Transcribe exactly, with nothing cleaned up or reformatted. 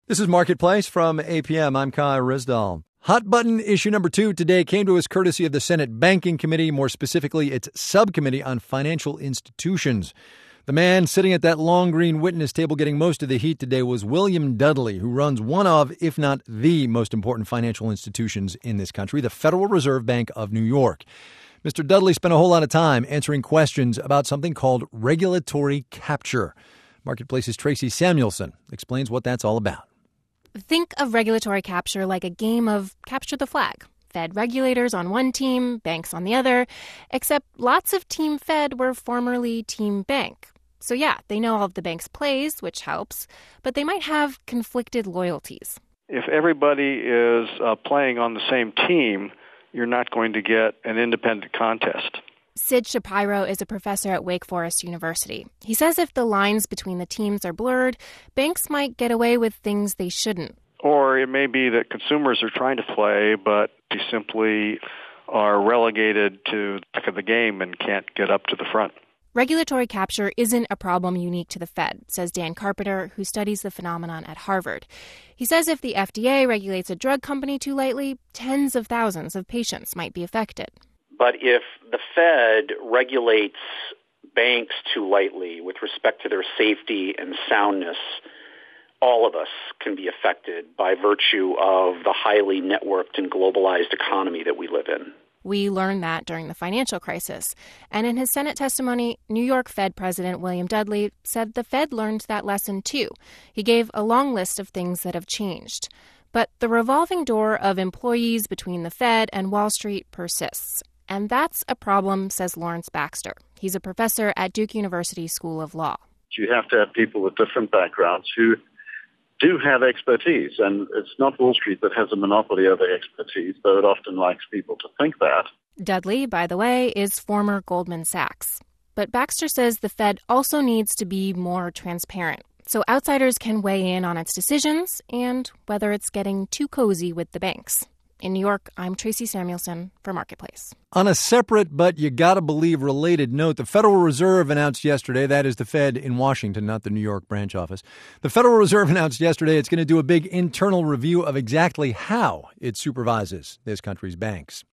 This is Marketplace from A P M. I'm Kai Rizdal. Hot button issue number two today came to us courtesy of the Senate Banking Committee, more specifically its subcommittee on financial institutions. The man sitting at that long green witness table getting most of the heat today was William Dudley, who runs one of, if not the most important financial institutions in this country, the Federal Reserve Bank of New York. Mister Dudley spent a whole lot of time answering questions about something called regulatory capture. Marketplace's Tracy Samuelson explains what that's all about. Think of regulatory capture like a game of capture the flag. Fed regulators on one team, banks on the other, except lots of Team Fed were formerly Team Bank. So yeah, they know all of the bank's plays, which helps, but they might have conflicted loyalties. If everybody is uh, playing on the same team, you're not going to get an independent contest. Sid Shapiro is a professor at Wake Forest University. He says if the lines between the teams are blurred, banks might get away with things they shouldn't. Or it may be that consumers are trying to play, but they simply are relegated to the back of the game and can't get up to the front. Regulatory capture isn't a problem unique to the Fed, says Dan Carpenter, who studies the phenomenon at Harvard. He says if the F D A regulates a drug company too lightly, tens of thousands of patients might be affected. But if the Fed regulates banks too lightly with respect to their safety and soundness, all of us can be affected by virtue of the highly networked and globalized economy that we live in. We learned that during the financial crisis. And in his Senate testimony, New York Fed President William Dudley said the Fed learned that lesson too. He gave a long list of things that have changed. But the revolving door of employees between the Fed and Wall Street persists. And that's a problem, says Lawrence Baxter. He's a professor at Duke University School of Law. You have to have people with different backgrounds who do have expertise. And it's not Wall Street that has a monopoly over expertise, though it often likes people to think that. Dudley, by the way, is former Goldman Sachs. But Baxter says the Fed also needs to be more transparent, so outsiders can weigh in on its decisions and whether it's getting too cozy with the banks. In New York, I'm Tracy Samuelson for Marketplace. On a separate but you gotta believe related note, the Federal Reserve announced yesterday, that is the Fed in Washington, not the New York branch office. The Federal Reserve announced yesterday it's going to do a big internal review of exactly how it supervises this country's banks.